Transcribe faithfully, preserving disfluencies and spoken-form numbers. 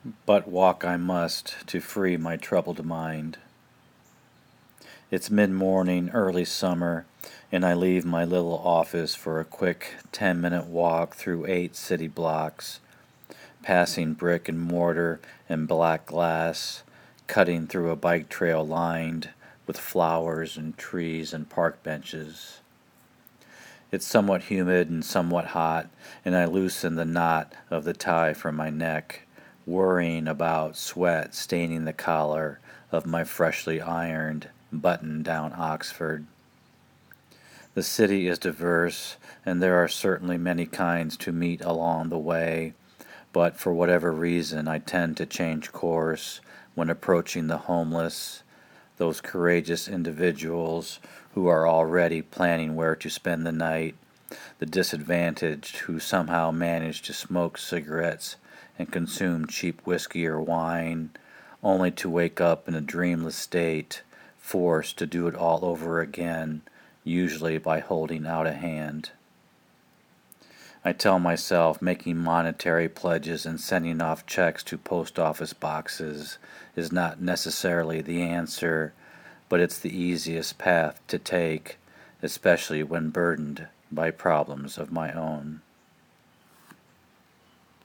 but walk I must to free my troubled mind. It's mid-morning, early summer, and I leave my little office for a quick ten-minute walk through eight city blocks, passing brick and mortar and black glass, cutting through a bike trail lined with flowers and trees and park benches. It's somewhat humid and somewhat hot, and I loosen the knot of the tie from my neck, worrying about sweat staining the collar of my freshly ironed button down Oxford. The city is diverse, and there are certainly many kinds to meet along the way, but for whatever reason I tend to change course when approaching the homeless, those courageous individuals who are already planning where to spend the night, the disadvantaged who somehow manage to smoke cigarettes and consume cheap whiskey or wine, only to wake up in a dreamless state, forced to do it all over again, usually by holding out a hand. I tell myself making monetary pledges and sending off checks to post office boxes is not necessarily the answer, but it's the easiest path to take, especially when burdened by problems of my own.